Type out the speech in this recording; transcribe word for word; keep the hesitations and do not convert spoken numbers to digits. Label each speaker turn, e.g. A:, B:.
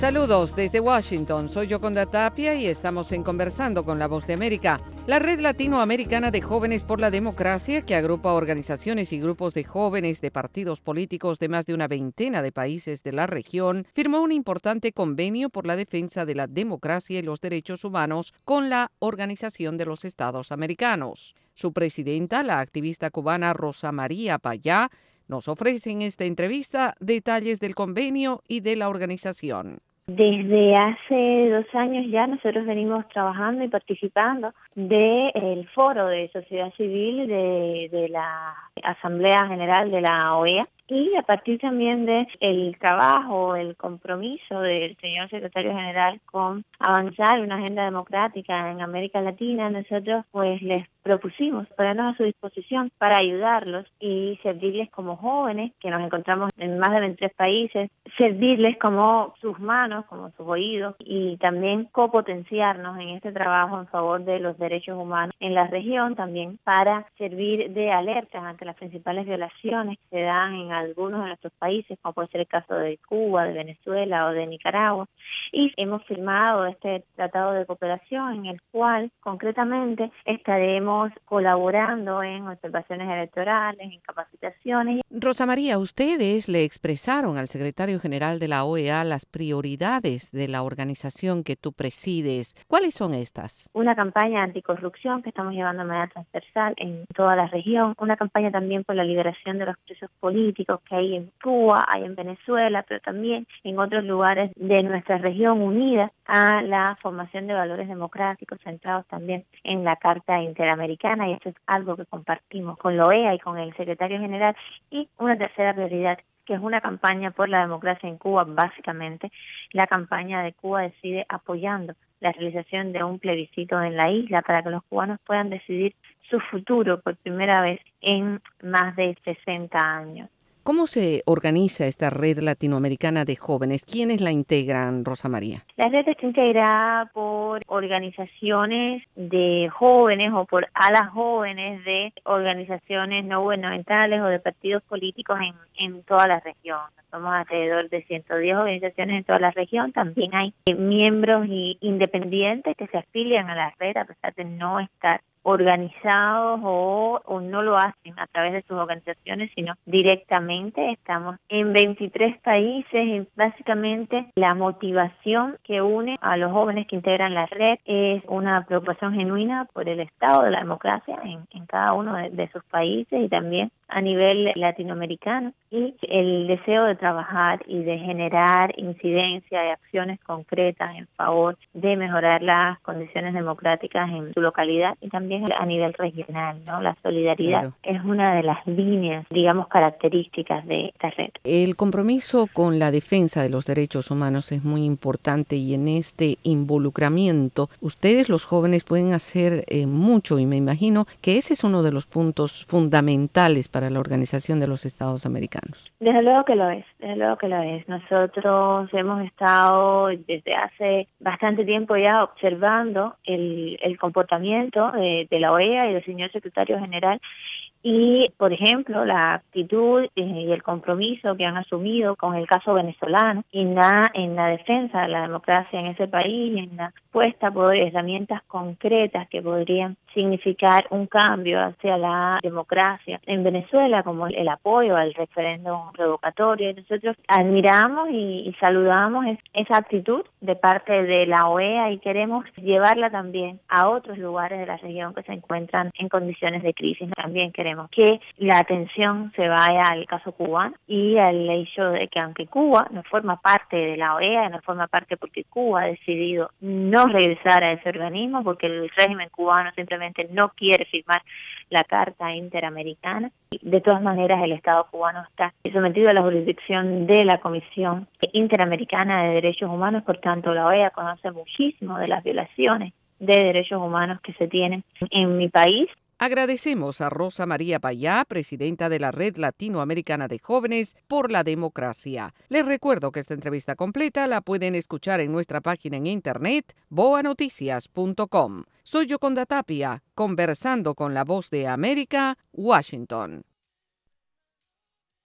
A: Saludos desde Washington, soy Yoconda Tapia y estamos en Conversando con la Voz de América. La Red Latinoamericana de Jóvenes por la Democracia, que agrupa organizaciones y grupos de jóvenes de partidos políticos de más de una veintena de países de la región, firmó un importante convenio por la defensa de la democracia y los derechos humanos con la Organización de los Estados Americanos. Su presidenta, la activista cubana Rosa María Payá, nos ofrece en esta entrevista detalles del convenio y de la organización.
B: Desde hace dos años ya nosotros venimos trabajando y participando del foro de sociedad civil de, de la Asamblea General de la O E A y a partir también de el trabajo, el compromiso del señor secretario general con avanzar una agenda democrática en América Latina, nosotros pues les propusimos ponernos a su disposición para ayudarlos y servirles como jóvenes, que nos encontramos en más de veintitrés países, servirles como sus manos, como sus oídos y también copotenciarnos en este trabajo en favor de los derechos humanos en la región, también para servir de alertas ante las principales violaciones que se dan en algunos de nuestros países, como puede ser el caso de Cuba, de Venezuela o de Nicaragua. Y hemos firmado este tratado de cooperación en el cual concretamente estaremos colaborando en observaciones electorales, en capacitaciones.
A: Rosa María, ustedes le expresaron al secretario general de la O E A las prioridades de la organización que tú presides. ¿Cuáles son estas?
B: Una campaña anticorrupción que estamos llevando de manera transversal en toda la región, una campaña también por la liberación de los presos políticos que hay en Cuba, hay en Venezuela, pero también en otros lugares de nuestra región, unida a la formación de valores democráticos centrados también en la Carta Interamericana, y esto es algo que compartimos con la O E A y con el secretario general. Y una tercera prioridad, que es una campaña por la democracia en Cuba, básicamente la campaña de Cuba Decide, apoyando la realización de un plebiscito en la isla para que los cubanos puedan decidir su futuro por primera vez en más de sesenta años.
A: ¿Cómo se organiza esta red latinoamericana de jóvenes? ¿Quiénes la integran, Rosa María?
B: La red está integrada por organizaciones de jóvenes o por alas jóvenes de organizaciones no gubernamentales o de partidos políticos en, en toda la región. Somos alrededor de ciento diez organizaciones en toda la región. También hay miembros y independientes que se afilian a la red a pesar de no estar organizados o, o no lo hacen a través de sus organizaciones, sino directamente. Estamos en veintitrés países y básicamente la motivación que une a los jóvenes que integran la red es una preocupación genuina por el estado de la democracia en, en cada uno de, de sus países y también a nivel latinoamericano, y el deseo de trabajar y de generar incidencia y acciones concretas en favor de mejorar las condiciones democráticas en su localidad y también a nivel regional, ¿no? La solidaridad claro. Es una de las líneas, digamos, características de esta red.
A: El compromiso con la defensa de los derechos humanos es muy importante y en este involucramiento ustedes los jóvenes pueden hacer eh, mucho y me imagino que ese es uno de los puntos fundamentales para la Organización de los Estados Americanos.
B: Desde luego que lo es, desde luego que lo es. Nosotros hemos estado desde hace bastante tiempo ya observando el, el comportamiento de, de la O E A y del señor secretario general y, por ejemplo, la actitud y el compromiso que han asumido con el caso venezolano en la, en la defensa de la democracia en ese país, en la puesta por herramientas concretas que podrían significar un cambio hacia la democracia en Venezuela, como el apoyo al referéndum revocatorio. Nosotros admiramos y, y saludamos es, esa actitud de parte de la O E A y queremos llevarla también a otros lugares de la región que se encuentran en condiciones de crisis. También queremos que la atención se vaya al caso cubano y al hecho de que aunque Cuba no forma parte de la O E A, no forma parte porque Cuba ha decidido no regresar a ese organismo, porque el régimen cubano simplemente no quiere firmar la Carta Interamericana. De todas maneras, el Estado cubano está sometido a la jurisdicción de la Comisión Interamericana de Derechos Humanos, por tanto la O E A conoce muchísimo de las violaciones de derechos humanos que se tienen en mi país.
A: Agradecemos a Rosa María Payá, presidenta de la Red Latinoamericana de Jóvenes por la Democracia. Les recuerdo que esta entrevista completa la pueden escuchar en nuestra página en internet boa noticias punto com. Soy Yoconda Tapia, conversando con la Voz de América, Washington.